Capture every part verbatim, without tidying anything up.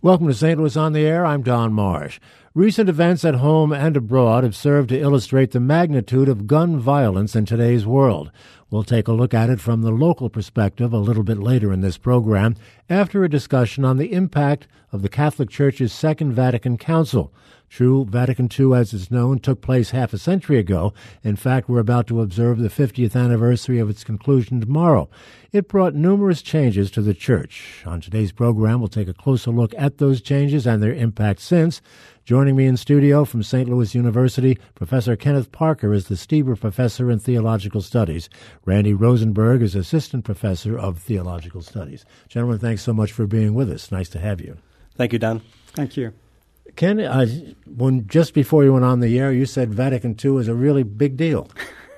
Welcome to Saint Louis on the Air. I'm Don Marsh. Recent events at home and abroad have served to illustrate the magnitude of gun violence in today's world. We'll take a look at it from the local perspective a little bit later in this program, after a discussion on the impact of the Catholic Church's Second Vatican Council. True, Vatican Two, as is known, took place half a century ago. In fact, we're about to observe the fiftieth anniversary of its conclusion tomorrow. It brought numerous changes to the Church. On today's program, we'll take a closer look at those changes and their impact since. Joining me in studio from Saint Louis University, Professor Kenneth Parker is the Stieber Professor in Theological Studies. Randy Rosenberg is Assistant Professor of Theological Studies. Gentlemen, thanks so much for being with us. Nice to have you. Thank you, Don. Thank you. Ken, uh, when just before you went on the air, you said Vatican Two is a really big deal.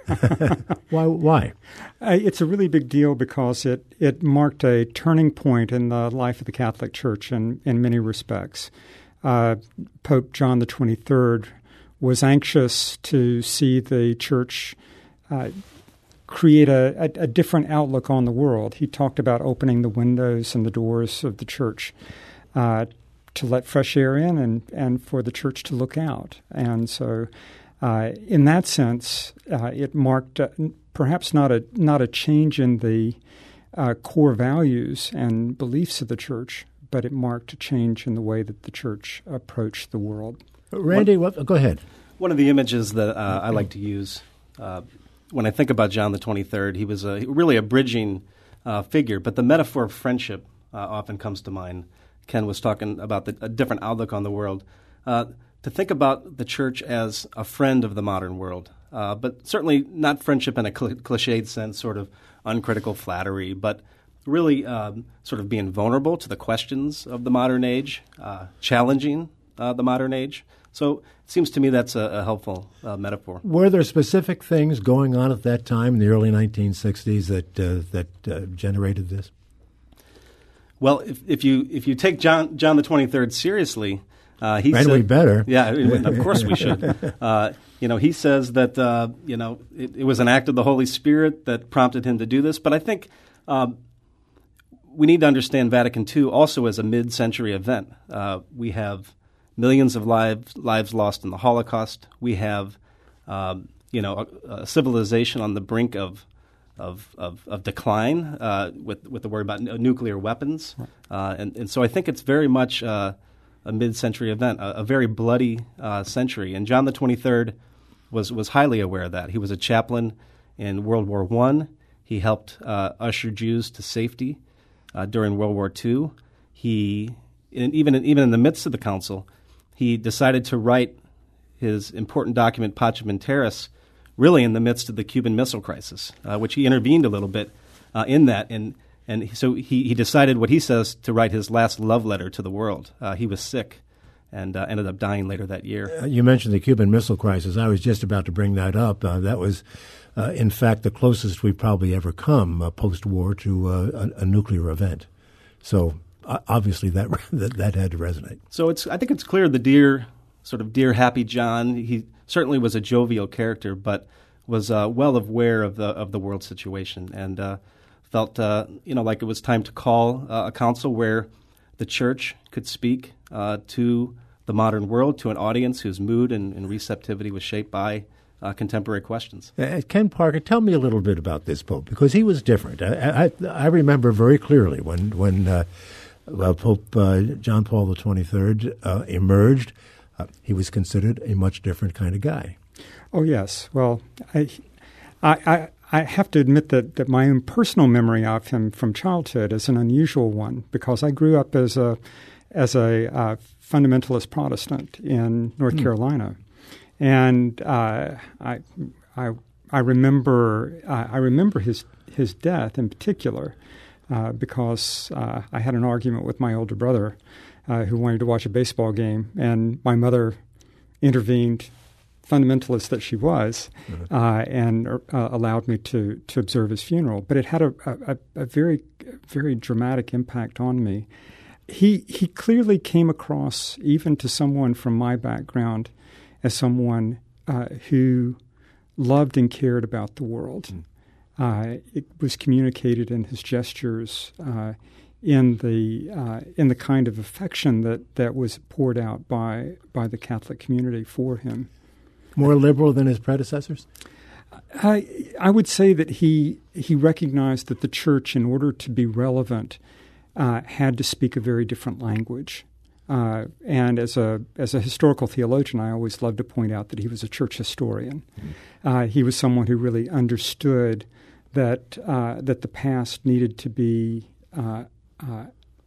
Why? Why? Uh, it's a really big deal because it, it marked a turning point in the life of the Catholic Church in, in many respects. Uh, Pope John the twenty-third was anxious to see the Church uh, create a, a, a different outlook on the world. He talked about opening the windows and the doors of the Church uh, to let fresh air in and, and for the Church to look out. And so uh, in that sense, uh, it marked uh, perhaps not a not a change in the uh, core values and beliefs of the Church, but it marked a change in the way that the Church approached the world. Randy, what, go ahead. One of the images that uh, I like to use uh, when I think about John the twenty-third, he was a, really a bridging uh, figure, but the metaphor of friendship uh, often comes to mind. Ken was talking about the, a different outlook on the world. Uh, to think about the Church as a friend of the modern world, uh, but certainly not friendship in a cl- cliched sense, sort of uncritical flattery, but really um, sort of being vulnerable to the questions of the modern age, uh, challenging uh, the modern age. So it seems to me that's a, a helpful uh, metaphor. Were there specific things going on at that time in the early nineteen sixties that uh, that uh, generated this? Well, if, if you if you take John John the twenty-third seriously, uh, he and said, we better. Yeah, of course we should. Uh, you know, he says that uh, you know it, it was an act of the Holy Spirit that prompted him to do this. But I think um, we need to understand Vatican Two also as a mid-century event. Uh, we have millions of lives lives lost in the Holocaust. We have um, you know a, a civilization on the brink of. Of, of, of decline uh, with with the word about n- nuclear weapons. Uh, and, and so I think it's very much uh, a mid-century event, a, a very bloody uh, century. And John the twenty-third was, was highly aware of that. He was a chaplain in World War One. He helped uh, usher Jews to safety uh, during World War Two. He, in, even, in, even in the midst of the council, he decided to write his important document, Pacem in Terris, really in the midst of the Cuban Missile Crisis, uh, which he intervened a little bit uh, in that. And and so he, he decided, what he says, to write his last love letter to the world. Uh, he was sick and uh, ended up dying later that year. Uh, you mentioned the Cuban Missile Crisis. I was just about to bring that up. Uh, that was, uh, in fact, the closest we've probably ever come uh, post-war to uh, a, a nuclear event. So uh, obviously that, that that had to resonate. So it's I think it's clear the dear, sort of dear, happy John, he certainly was a jovial character, but was uh, well aware of the of the world situation, and uh, felt uh, you know like it was time to call uh, a council where the Church could speak uh, to the modern world, to an audience whose mood and, and receptivity was shaped by uh, contemporary questions. Uh, Ken Parker, tell me a little bit about this Pope, because he was different. I, I, I remember very clearly when when uh, well, Pope uh, John Paul the twenty-third uh, emerged. Uh, he was considered a much different kind of guy. Oh, yes. Well, I, I, I have to admit that, that my own personal memory of him from childhood is an unusual one, because I grew up as a as a uh, fundamentalist Protestant in North mm. Carolina, and uh, I I I remember uh, I remember his his death in particular uh, because uh, I had an argument with my older brother. Uh, who wanted to watch a baseball game, and my mother intervened, fundamentalist that she was, mm-hmm. uh, and uh, allowed me to to observe his funeral. But it had a, a, a very, very dramatic impact on me. He he clearly came across, even to someone from my background, as someone uh, who loved and cared about the world. Mm. Uh, it was communicated in his gestures, uh, in the uh, in the kind of affection that, that was poured out by by the Catholic community for him. More liberal than his predecessors? I I would say that he he recognized that the church, in order to be relevant, uh, had to speak a very different language. Uh, and as a as a historical theologian, I always love to point out that he was a church historian. Mm-hmm. Uh, he was someone who really understood that uh, that the past needed to be uh, uh,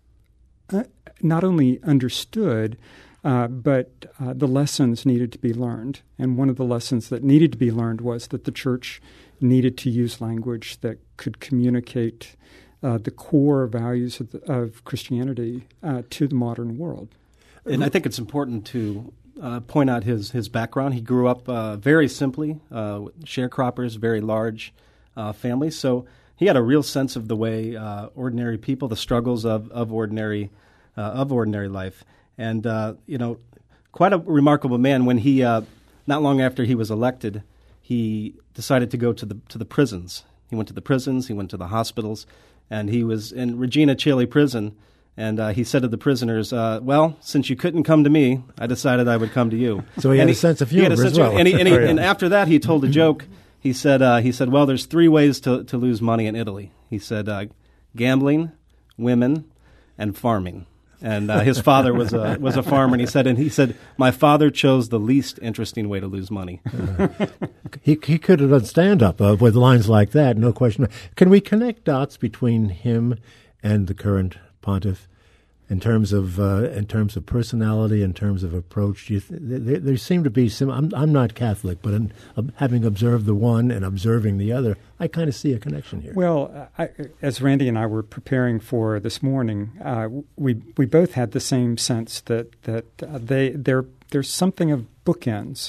uh, not only understood, uh, but uh, the lessons needed to be learned. And one of the lessons that needed to be learned was that the church needed to use language that could communicate Uh, the core values of, the, of Christianity uh, to the modern world. And I think it's important to uh, point out his, his background. He grew up uh, very simply, uh, sharecroppers, very large uh, family. So he had a real sense of the way uh, ordinary people, the struggles of, of ordinary uh, of ordinary life. And, uh, you know, quite a remarkable man. When he, uh, not long after he was elected, he decided to go to the to the prisons. He went to the prisons, he went to the hospitals, and he was in Regina Coeli prison, and uh, he said to the prisoners, uh, well, since you couldn't come to me, I decided I would come to you. So he and had he, a sense of humor as well. Of, and, he, and, he, and after that, he told a joke. He said, uh, he said, well, there's three ways to, to lose money in Italy. He said, uh, gambling, women, and farming. And uh, his father was a was a farmer, and he said, and he said, my father chose the least interesting way to lose money. Uh, he he could have done stand up uh, with lines like that, no question. Can we connect dots between him and the current pontiff in terms of uh, in terms of personality, in terms of approach? Do you th- there, there seem to be some. I'm I'm not Catholic, but in, uh, having observed the one and observing the other, I kind of see a connection here. Well, I, as Randy and I were preparing for this morning, uh, we we both had the same sense that that uh, they there there's something of bookends.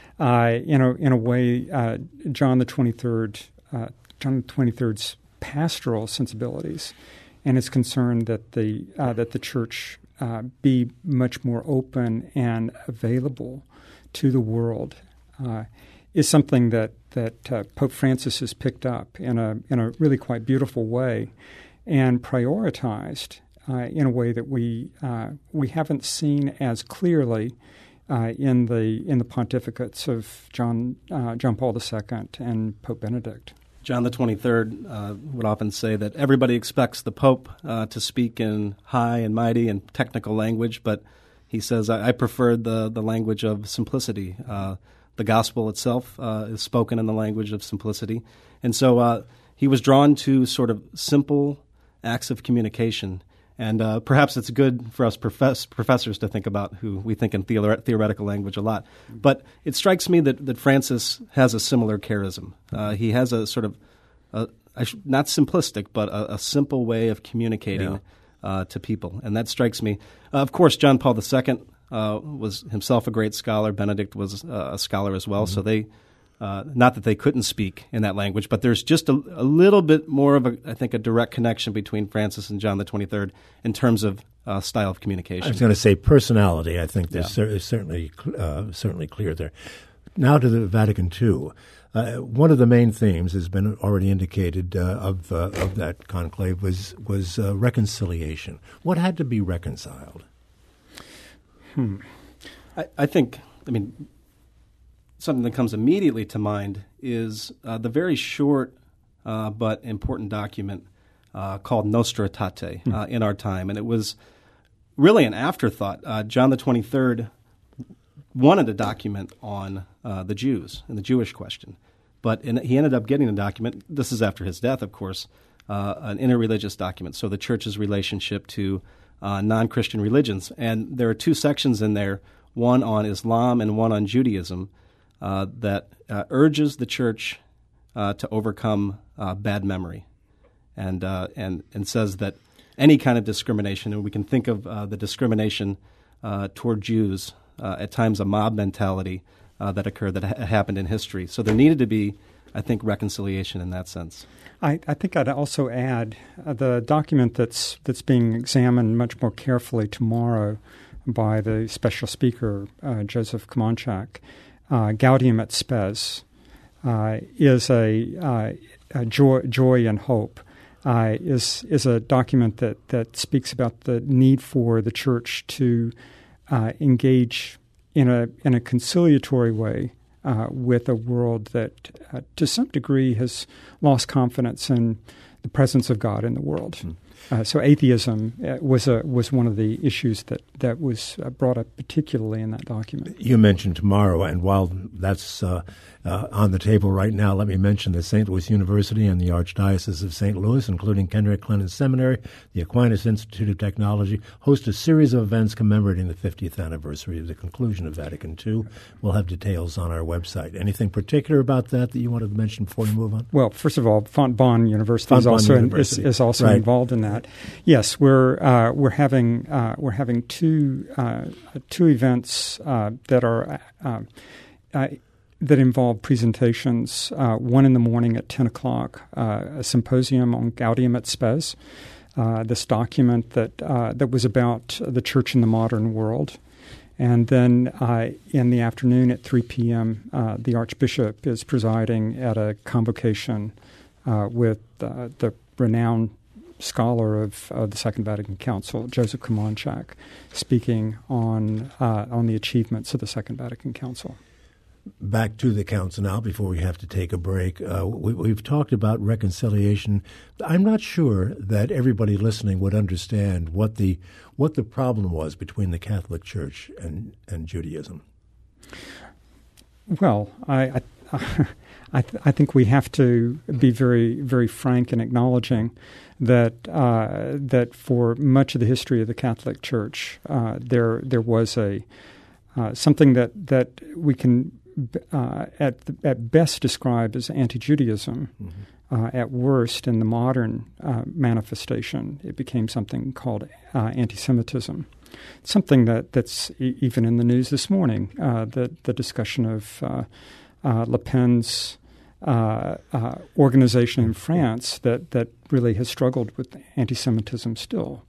Uh, in a in a way, uh, John the twenty-third, uh, John the twenty-third's pastoral sensibilities, and his concern that the uh, that the church uh, be much more open and available to the world, uh, is something that that uh, Pope Francis has picked up in a in a really quite beautiful way, and prioritized uh, in a way that we uh, we haven't seen as clearly uh, in the in the pontificates of John uh, John Paul the Second and Pope Benedict. John the twenty-third uh, would often say that everybody expects the Pope uh, to speak in high and mighty and technical language, but he says, I, I prefer the, the language of simplicity. Uh, the gospel itself uh, is spoken in the language of simplicity. And so uh, he was drawn to sort of simple acts of communication. And uh, perhaps it's good for us profess- professors to think about who we think in theore- theoretical language a lot. But it strikes me that, that Francis has a similar charism. Uh, he has a sort of, a, a sh- not simplistic, but a, a simple way of communicating yeah. uh, to people. And that strikes me. Uh, of course, John Paul the Second uh, was himself a great scholar. Benedict was uh, a scholar as well. Mm-hmm. So they, uh, not that they couldn't speak in that language, but there's just a, a little bit more of, a, I think, a direct connection between Francis and John the twenty-third in terms of uh, style of communication. I was going to say personality. I think there's yeah. cer- certainly uh, certainly clear there. Now to the Vatican Two. Uh, one of the main themes has been already indicated uh, of uh, of that conclave was was uh, reconciliation. What had to be reconciled? Hmm. I, I think. I mean. Something that comes immediately to mind is uh, the very short uh, but important document uh, called Nostra Aetate uh, in our time. And it was really an afterthought. Uh, John the twenty-third wanted a document on uh, the Jews and the Jewish question. But in, he ended up getting a document, this is after his death, of course, uh, an interreligious document, so the church's relationship to uh, non-Christian religions. And there are two sections in there, one on Islam and one on Judaism, Uh, that uh, urges the church uh, to overcome uh, bad memory, and uh, and and says that any kind of discrimination, and we can think of uh, the discrimination uh, toward Jews uh, at times a mob mentality uh, that occurred that ha- happened in history. So there needed to be, I think, reconciliation in that sense. I, I think I'd also add uh, the document that's that's being examined much more carefully tomorrow by the special speaker uh, Joseph Kamonczak. Uh, Gaudium et Spes uh, is a, uh, a joy, joy and hope uh, is is a document that, that speaks about the need for the church to uh, engage in a in a conciliatory way uh, with a world that, uh, to some degree, has lost confidence in the presence of God in the world. Mm. Uh, so atheism uh, was a was one of the issues that that was uh, brought up particularly in that document. You mentioned tomorrow, and while that's uh, uh, on the table right now, let me mention that Saint Louis University and the Archdiocese of Saint Louis, including Kendrick Clinton Seminary, the Aquinas Institute of Technology, host a series of events commemorating the fiftieth anniversary of the conclusion of Vatican Two. We'll have details on our website. Anything particular about that that you wanted to mention before we move on? Well, first of all, Fontbonne University is also University. In, is, is also right. involved in that. Yes, we're uh, we're having uh, we're having two uh, two events uh, that are uh, uh, that involve presentations. Uh, one in the morning at ten o'clock, uh, a symposium on Gaudium et Spes, uh, this document that uh, that was about the church in the modern world. And then uh, in the afternoon at three p.m., uh, the Archbishop is presiding at a convocation uh, with uh, the renowned scholar of uh, the Second Vatican Council, Joseph Komonchak, speaking on uh, on the achievements of the Second Vatican Council. Back to the council now before we have to take a break. Uh, we, we've talked about reconciliation. I'm not sure that everybody listening would understand what the what the problem was between the Catholic Church and, and Judaism. Well, I I, I, th- I think we have to be very very frank in acknowledging that uh, that for much of the history of the Catholic Church, uh, there there was a uh, something that that we can uh, at the, at best describe as anti-Judaism. Mm-hmm. Uh, at worst, in the modern uh, manifestation, it became something called uh, anti-Semitism. Something that that's e- even in the news this morning. Uh, the the discussion of uh, uh, Le Pen's Uh, uh, organization in France that, that really has struggled with anti-Semitism still.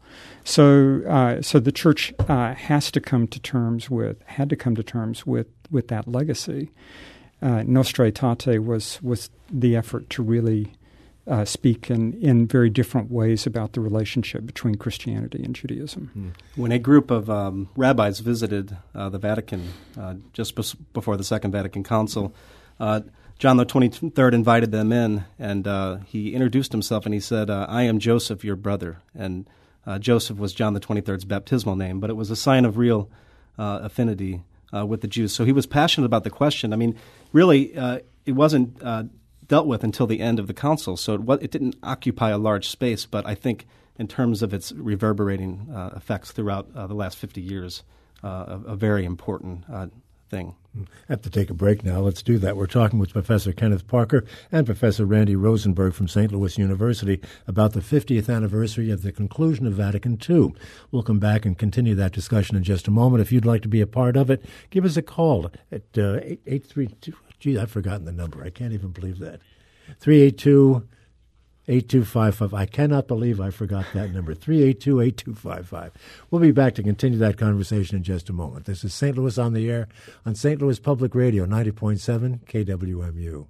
So uh, so the church uh, has to come to terms with, had to come to terms with, with that legacy. Uh, Nostra Aetate was, was the effort to really uh, speak in, in very different ways about the relationship between Christianity and Judaism. Mm. When a group of um, rabbis visited uh, the Vatican uh, just bes- before the Second Vatican Council, uh, John the twenty-third invited them in, and uh, he introduced himself, and he said, uh, I am Joseph, your brother. And uh, Joseph was John the twenty-third's baptismal name, but it was a sign of real uh, affinity uh, with the Jews. So he was passionate about the question. I mean, really, uh, it wasn't uh, dealt with until the end of the council, so it, was, it didn't occupy a large space, but I think in terms of its reverberating uh, effects throughout uh, the last fifty years, uh, a, a very important uh, thing. I have to take a break now. Let's do that. We're talking with Professor Kenneth Parker and Professor Randy Rosenberg from Saint Louis University about the fiftieth anniversary of the conclusion of Vatican Two. We'll come back and continue that discussion in just a moment. If you'd like to be a part of it, give us a call at uh, eight three two. Gee, I've forgotten the number. I can't even believe that. three eight two, eight two five five. I cannot believe I forgot that number. three eight two, eight two five five. We'll be back to continue that conversation in just a moment. This is Saint Louis on the Air on Saint Louis Public Radio, ninety point seven K W M U.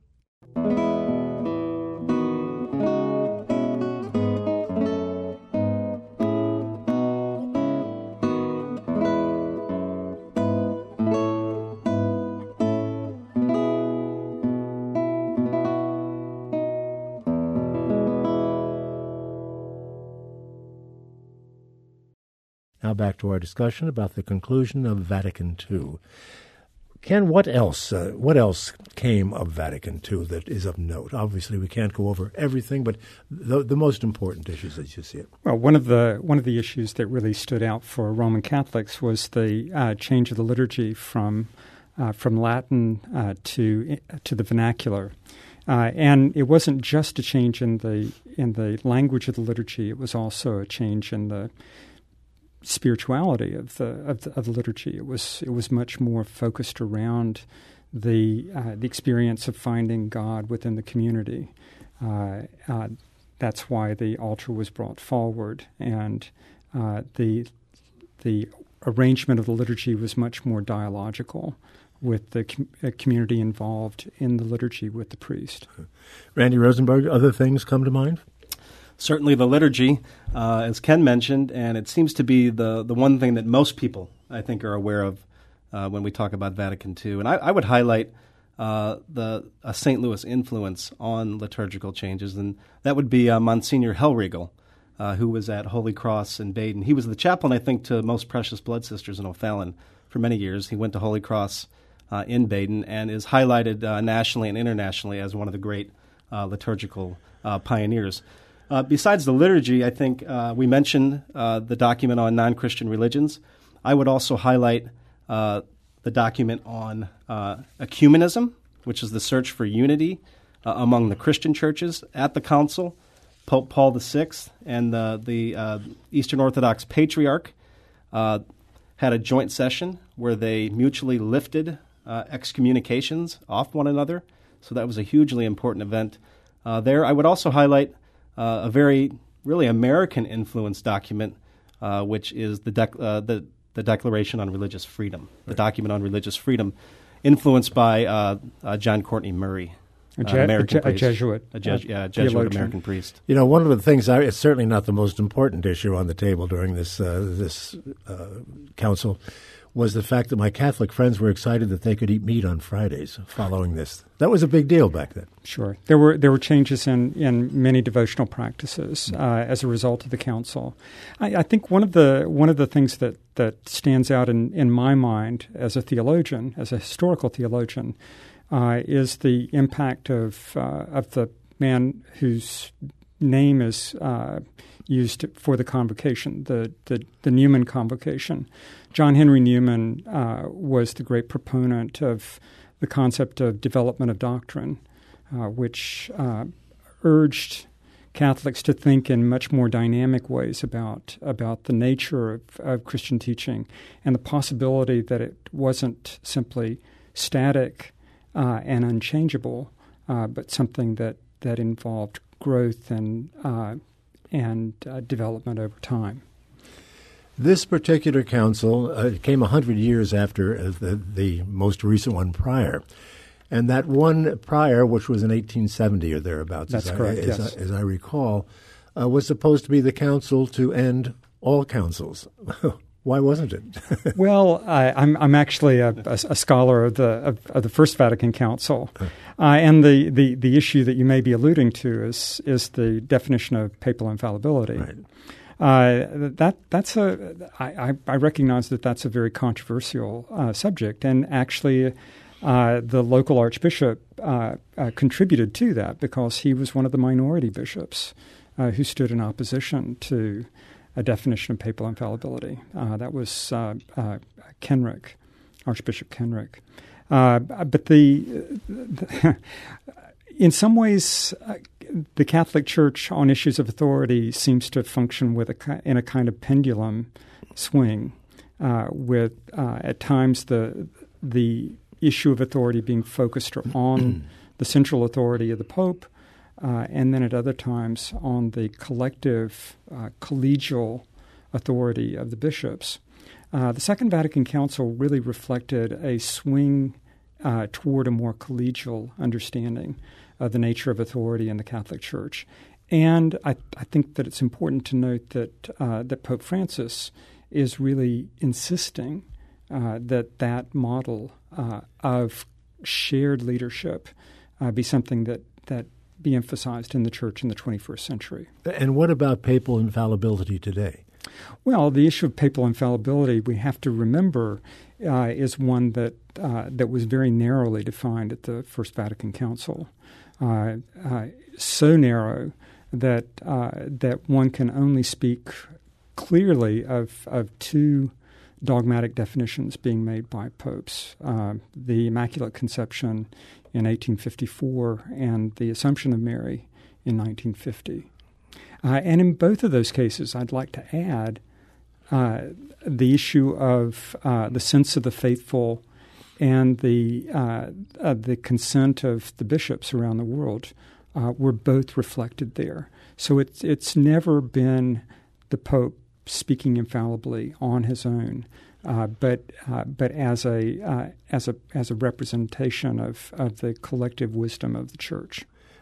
Now back to our discussion about the conclusion of Vatican Two. Ken, what else? Uh, what else came of Vatican Two that is of note? Obviously, we can't go over everything, but the, the most important issues as you see it. Well, one of the one of the issues that really stood out for Roman Catholics was the uh, change of the liturgy from uh, from Latin uh, to to the vernacular. Uh, and it wasn't just a change in the in the language of the liturgy; it was also a change in the spirituality of the, of the of the liturgy. It was it was much more focused around the uh, the experience of finding God within the community. Uh, uh, that's why the altar was brought forward, and uh, the the arrangement of the liturgy was much more dialogical, with the com- uh, community involved in the liturgy with the priest. Randy Rosenberg, other things come to mind? Certainly the liturgy, uh, as Ken mentioned, and it seems to be the, the one thing that most people, I think, are aware of uh, when we talk about Vatican Two. And I, I would highlight uh, the uh, Saint Louis influence on liturgical changes, and that would be uh, Monsignor Hellriegel, uh, who was at Holy Cross in Baden. He was the chaplain, I think, to Most Precious Blood Sisters in O'Fallon for many years. He went to Holy Cross uh, in Baden and is highlighted uh, nationally and internationally as one of the great uh, liturgical uh, pioneers. Uh, besides the liturgy, I think uh, we mentioned uh, the document on non-Christian religions. I would also highlight uh, the document on uh, ecumenism, which is the search for unity uh, among the Christian churches. At the council, Pope Paul the Sixth and the, the uh, Eastern Orthodox Patriarch uh, had a joint session where they mutually lifted uh, excommunications off one another. So that was a hugely important event uh, there. I would also highlight Uh, a very really American-influenced document, uh, which is the, dec- uh, the the Declaration on Religious Freedom, the document on religious freedom, influenced by uh, uh, John Courtney Murray, a, uh, Je- American a, Je- a Jesuit, a, Je- uh, yeah, a Jesuit theologian. American priest. You know, one of the things, I, it's certainly not the most important issue on the table during this uh, this uh, council, was the fact that my Catholic friends were excited that they could eat meat on Fridays following this. That was a big deal back then. Sure. There were there were changes in, in many devotional practices uh, as a result of the council. I, I think one of the one of the things that, that stands out in, in my mind as a theologian, as a historical theologian, uh, is the impact of uh, of the man whose name is uh, used for the convocation, the, the, the Newman Convocation. John Henry Newman uh, was the great proponent of the concept of development of doctrine, uh, which uh, urged Catholics to think in much more dynamic ways about about the nature of, of Christian teaching and the possibility that it wasn't simply static uh, and unchangeable, uh, but something that, that involved growth and uh, and uh, development over time. This particular council uh, came one hundred years after uh, the, the most recent one prior. And that one prior, which was in eighteen seventy or thereabouts, That's as, correct, I, as, yes. I, as I recall, uh, was supposed to be the council to end all councils. Why wasn't it? Well, I, I'm I'm actually a, a, a scholar of the of, of the First Vatican Council, uh, and the, the, the issue that you may be alluding to is is the definition of papal infallibility. Right. Uh, that that's a I, I recognize that that's a very controversial uh, subject, and actually, uh, the local archbishop uh, uh, contributed to that because he was one of the minority bishops uh, who stood in opposition to a definition of papal infallibility. Uh, that was uh, uh, Kenrick, Archbishop Kenrick. Uh, but the, the in some ways, uh, the Catholic Church on issues of authority seems to function with a in a kind of pendulum swing, uh, with uh, at times the the issue of authority being focused on the central authority of the Pope, uh, and then at other times on the collective uh, collegial authority of the bishops. Uh, the Second Vatican Council really reflected a swing uh, toward a more collegial understanding of the nature of authority in the Catholic Church. And I, I think that it's important to note that uh, that Pope Francis is really insisting uh, that that model uh, of shared leadership uh, be something that, that be emphasized in the Church in the twenty-first century. And what about papal infallibility today? Well, the issue of papal infallibility, we have to remember, uh, is one that uh, that was very narrowly defined at the First Vatican Council. Uh, uh, so narrow that uh, that one can only speak clearly of of two dogmatic definitions being made by popes: uh, the Immaculate Conception in eighteen fifty-four and the Assumption of Mary in nineteen fifty. Uh, and in both of those cases, I'd like to add uh, the issue of uh, the sense of the faithful and the uh, uh, the consent of the bishops around the world uh, were both reflected there. So it's it's never been the Pope speaking infallibly on his own, uh, but uh, but as a uh, as a as a representation of, of the collective wisdom of the Church.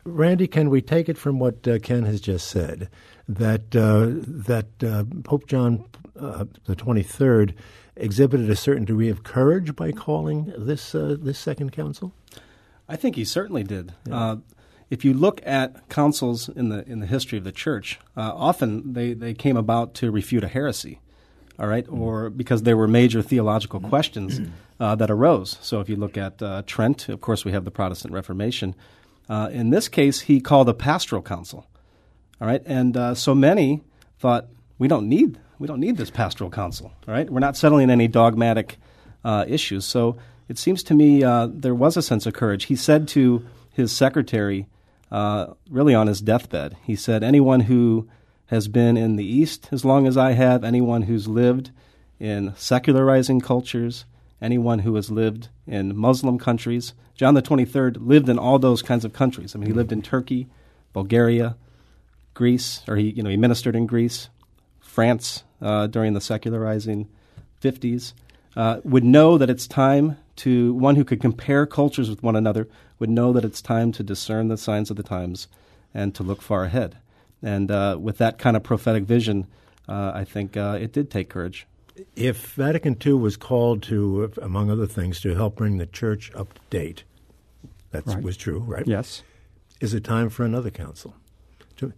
Randy, can we take it from what uh, Ken has just said that uh, that uh, Pope John uh, the twenty-third exhibited a certain degree of courage by calling this uh, this second council? I think he certainly did. Yeah. Uh, if you look at councils in the in the history of the church, uh, often they, they came about to refute a heresy, all right, mm-hmm. or because there were major theological questions uh, that arose. So if you look at uh, Trent, of course, we have the Protestant Reformation. Uh, in this case, he called a pastoral council, all right, and uh, so many thought we don't need we don't need this pastoral council, all right. We're not settling any dogmatic uh, issues. So it seems to me uh, there was a sense of courage. He said to his secretary, uh, really on his deathbed, he said, anyone who has been in the East as long as I have, anyone who's lived in secularizing cultures, anyone who has lived in Muslim countries. John the twenty-third lived in all those kinds of countries. I mean, he lived in Turkey, Bulgaria, Greece, or he, you know, he ministered in Greece, France uh, during the secularizing fifties. Uh, would know that it's time to, one who could compare cultures with one another, would know that it's time to discern the signs of the times and to look far ahead. And uh, with that kind of prophetic vision, uh, I think uh, it did take courage. If Vatican Two was called to, among other things, to help bring the church up to date, that right. was true, right? Yes. Is it time for another council? To-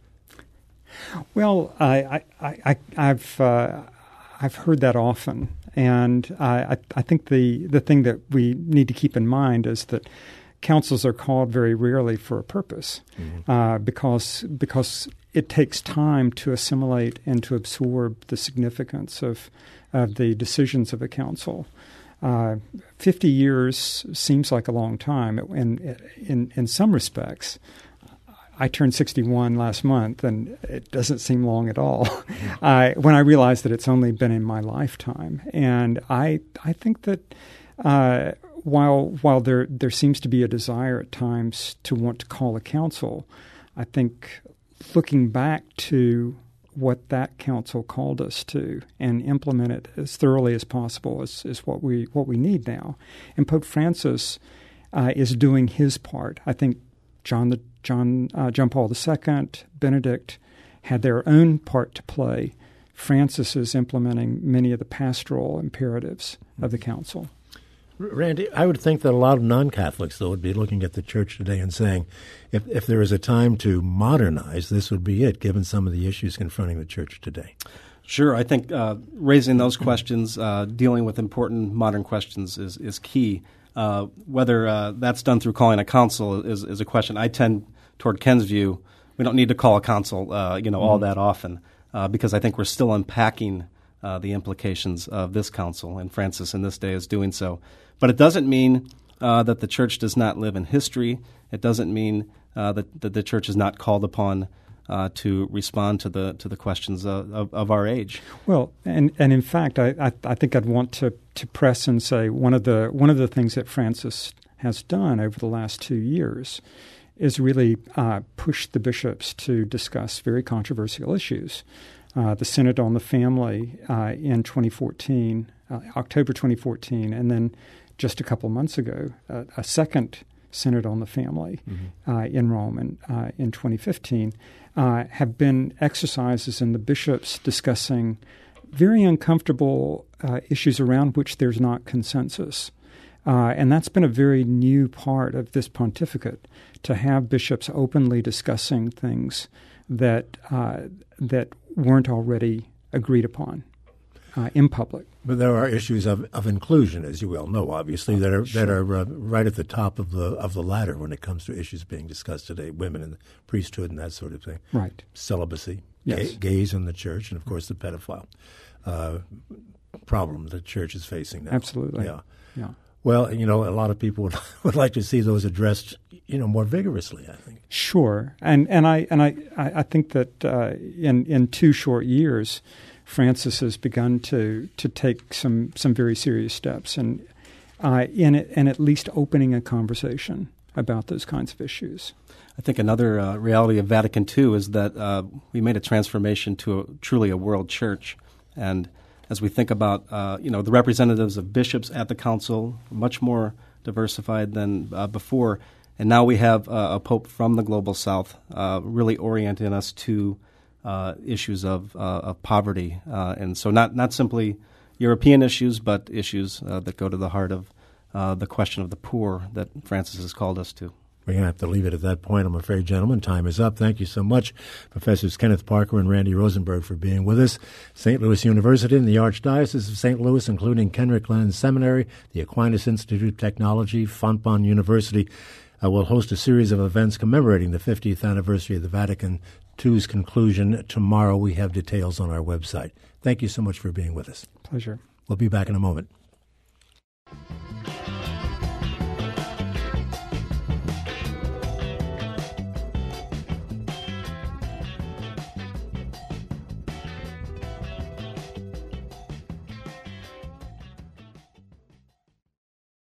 well, I, I, I, I've uh, I've heard that often, and I, I think the the thing that we need to keep in mind is that councils are called very rarely for a purpose, mm-hmm. uh, because because it takes time to assimilate and to absorb the significance of of the decisions of a council. Uh, Fifty years seems like a long time. In in in some respects, I turned sixty-one last month, and it doesn't seem long at all. I, when I realized that it's only been in my lifetime, and I I think that uh, while while there there seems to be a desire at times to want to call a council, I think looking back to what that council called us to and implement it as thoroughly as possible is, is what we what we need now. And Pope Francis uh, is doing his part. I think John the John uh, John Paul the Second, Benedict had their own part to play. Francis is implementing many of the pastoral imperatives of the council. Randy, I would think that a lot of non-Catholics, though, would be looking at the church today and saying, if, if there is a time to modernize, this would be it, given some of the issues confronting the church today. Sure. I think uh, raising those questions, uh, dealing with important modern questions is, is key. Uh, whether uh, that's done through calling a council is, is a question. I tend toward Ken's view. We don't need to call a council, uh, you know, mm-hmm. all that often, uh, because I think we're still unpacking uh, the implications of this council, and Francis in this day is doing so. But it doesn't mean uh, that the church does not live in history. It doesn't mean uh, that, that the church is not called upon uh, to respond to the to the questions of, of, of our age. Well, and, and in fact, I, I, I think I'd want to, to press and say one of the one of the things that Francis has done over the last two years is really uh, push the bishops to discuss very controversial issues. Uh, the Synod on the Family uh, in twenty fourteen, uh, October twenty fourteen, and then just a couple months ago, uh, a second Synod on the Family mm-hmm. uh, in Rome in, uh, in twenty fifteen, uh, have been exercises in the bishops discussing very uncomfortable uh, issues around which there's not consensus. Uh, and that's been a very new part of this pontificate, to have bishops openly discussing things that uh, that weren't already agreed upon uh, in public. But there are issues of, of inclusion, as you well know, obviously, that are Sure. that are uh, right at the top of the of the ladder when it comes to issues being discussed today, women in the priesthood and that sort of thing. Right. Celibacy, Yes. gay, gays in the church, and, of course, the pedophile uh, problem the church is facing now. Absolutely. Yeah. Yeah. Well, you know, a lot of people would, would like to see those addressed, you know, more vigorously, I think. Sure. And and I and I, I think that uh, in in two short years, Francis has begun to to take some, some very serious steps and uh, in it, and at least opening a conversation about those kinds of issues. I think another uh, reality of Vatican Two is that uh, we made a transformation to a, truly a world church. And as we think about, uh, you know, the representatives of bishops at the council, much more diversified than uh, before, and now we have uh, a pope from the global south, uh, really orienting us to uh, issues of, uh, of poverty, uh, and so not not simply European issues, but issues uh, that go to the heart of uh, the question of the poor that Francis has called us to. We're going to have to leave it at that point, I'm afraid, gentlemen. Time is up. Thank you so much, Professors Kenneth Parker and Randy Rosenberg, for being with us. Saint Louis University and the Archdiocese of Saint Louis, including Kenrick Glenn Seminary, the Aquinas Institute of Technology, Fontbonne University, uh, will host a series of events commemorating the fiftieth anniversary of the Vatican two's conclusion tomorrow. We have details on our website. Thank you so much for being with us. Pleasure. We'll be back in a moment.